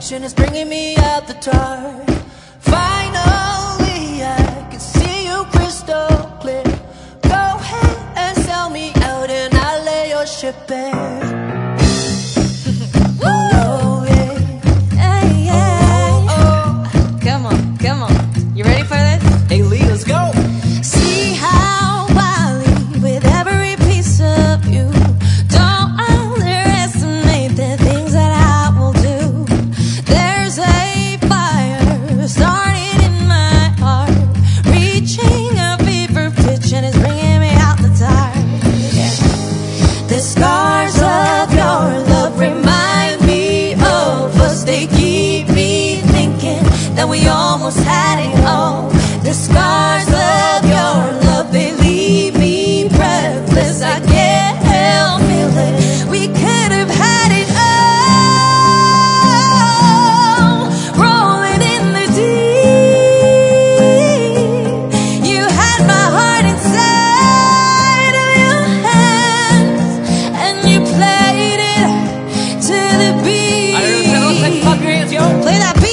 fiction is bringing me out the dark. Finally, I can see you crystal clear. Go ahead and sell me out and I'll lay your ship bare. Oh, yeah. Come on. You ready for this? Hey, Lee, let's go. See how I leave with every piece of you. Don't underestimate the things that I will do. There's a fire starting in my heart, reaching a fever pitch and it's bringing me out the dark. Yeah. The scars of your love remind me of us. They keep me thinking that we almost had it all. The scars of your love, they leave me breathless. I can't help feeling we could have had it all. Rolling in the deep, you had my heart inside of your hands, and you played it to the beat. I don't know, clap your hands, yo. Play that beat.